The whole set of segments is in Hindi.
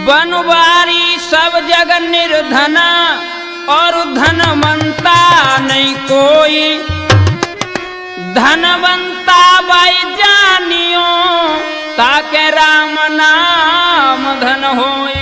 बनवारी सब जग निर्धना और धनवंता नहीं कोई। धनवंता बाई जानियो ताके राम नाम धन होई।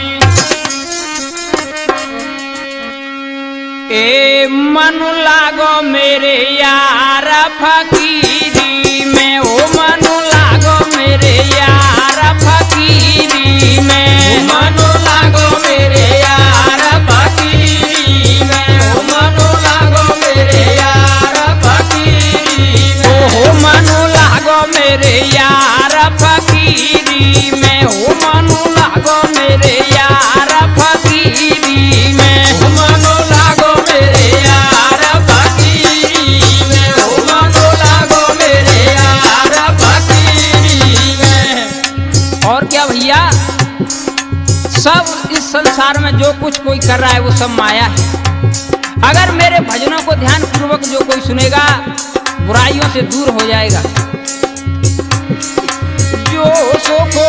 ए मन लागो मेरे यार फकीरी में, ओ मन लागो मेरे यार फकीरी में। मन लागो मेरे यार फकीरी में, ओ मन लागो मेरे यार फकीरी में। ओ मन लागो मेरे यार फकीरी में, ओ मन लागो मेरे यार फकीरी में। मन लागो मेरे यार फकीरी में, ओ मन लागो मेरे यार फकीरी में। और क्या भैया, सब इस संसार में जो कुछ कोई कर रहा है वो सब माया है। अगर मेरे भजनों को ध्यान पूर्वक जो कोई सुनेगा बुराइयों से दूर हो जाएगा। जो सुख